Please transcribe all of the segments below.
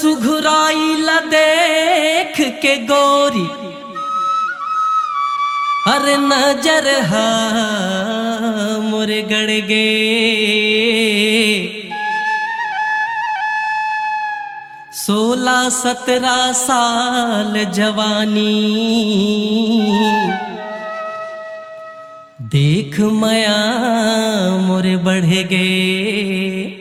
सुघुराई ला देख के गोरी, अरे नजर हा मोरे गड़ गे। 16-17 साल जवानी, देख माया मोरे बढ़ गे।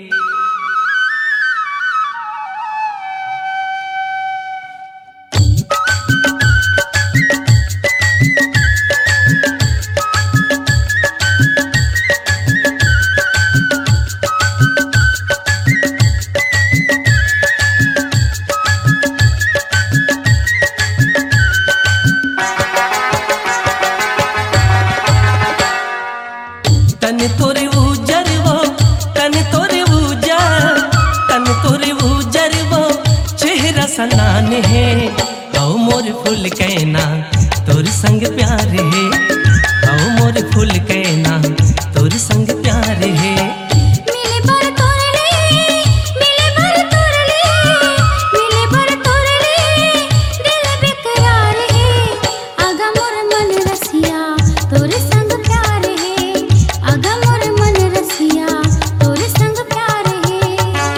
तन तोरे उजर वो, तन तोरे उजर, तन तोरे उजर वो, चेहरा सनान है। आओ मोर फूल कहना तोर संग प्यार है, आओ मोर फूल कहना तोर संग प्यार है। मिले पर तोरले, मिले पर तोरले, मिले पर तोरले, दिल बेकरार है। आगा मोर मन रसिया तोर संग प्यार है, आगा मोर मन रसिया तोर संग प्यार है।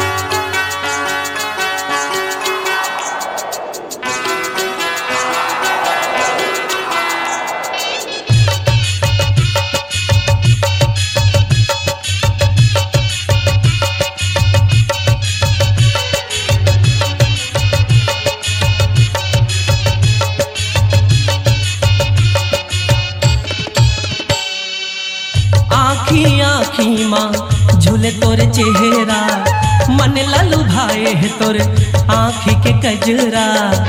आखी आखी माँ झूले तोरे चेहरा, मन लालू भाए है तोरे आँखी के कजरा।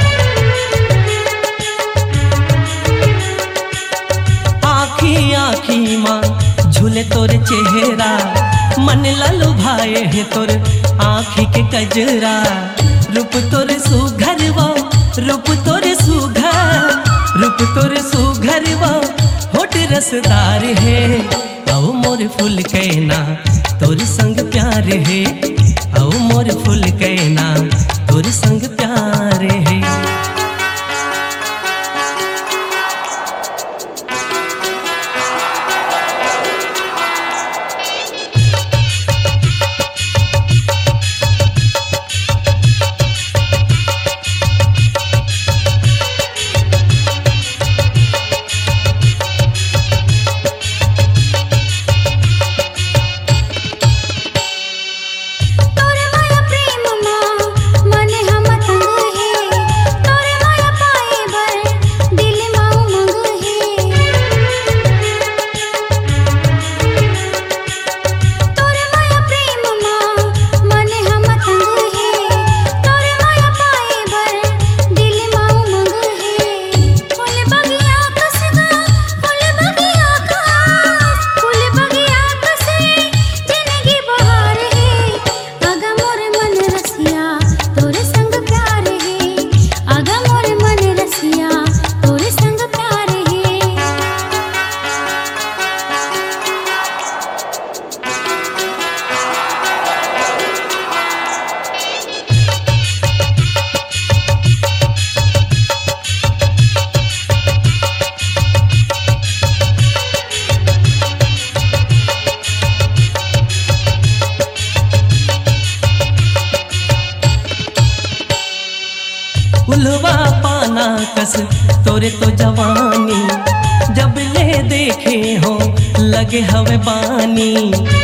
आखी आखी माँ झूले तोरे चेहरा, मन लालू भाए है तोरे आँखी के कजरा। रूप तोरे सुघर वो, रूप तोरे सुघर, रूप तोरे सुघर वो, होठ रसदार है। आओ मोर फूल कहना तोर संग प्यार है, आओ मोर फूल कहना तोर संग प्यार है। तोरे माया प्रेम माँ मन हम तंग है, तोरे माया पाए बर दिल माँ उमंग है। तोरे माया प्रेम माँ मन हम तंग है, तोरे माया पाए बर दिल माँ उमंग है। फूल बगिया कसगा, फूल बगिया कस, फूल बगिया कसे जिंदगी बहार है। आगा मोर मन रसिया तोर संग प्यार है, आगा मोर मन रसिया तोर संग प्यार है। उल्वा पाना कस तोरे तो जवानी, जब ले देखे हो लगे हवे बानी।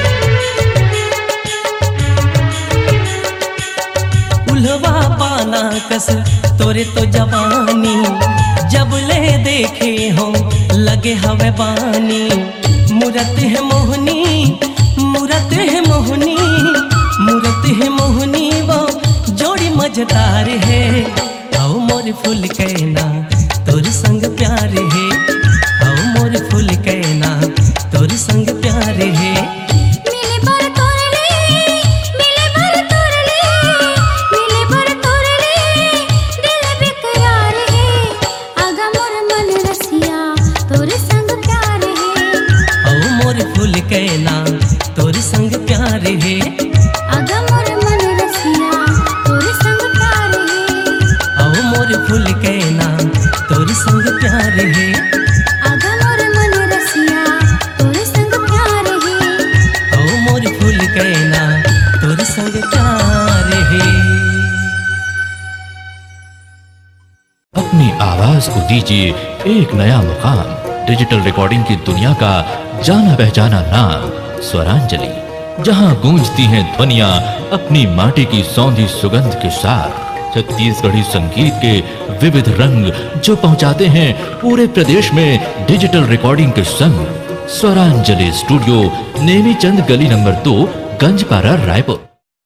उल्वा पाना कस तोरे तो जवानी, जब ले देखे हो लगे हवे बानी। मूरत है मोहनी, मूरत है मोहनी, मूरत है मोहनी वो जोड़ी मजेदार है। आओ मोर फूल कहना तोर संग प्यार है, आओ मोर फूल कहना तोर संग प्यार है। मिले पर तोरले, मिले पर तोरले, मिले पर तोरले, दिल बेकरार है। आगा मोर मन रसिया तोर संग प्यार है, आओ मोर फूल कहना तोर संग प्यार है। आगा मोर मन रसिया तोर संग प्यार फूल के नाम तोर संग प्यार है। आगा मोर मन रसिया तोर संग प्यार है। ओ मोर फूल के नाम तोर संग प्यार है। अपनी आवाज को दीजिए एक नया मुकाम। डिजिटल रिकॉर्डिंग की दुनिया का जाना पहचाना नाम स्वरांजलि, जहां गूंजती हैं ध्वनियां अपनी माटी की सौंधी सुगंध के साथ। छत्तीसगढ़ी संगीत के विविध रंग जो पहुंचाते हैं पूरे प्रदेश में डिजिटल रिकॉर्डिंग के संग। स्वरांजलि स्टूडियो, नेमीचंद गली नंबर 2, गंजपारा, रायपुर।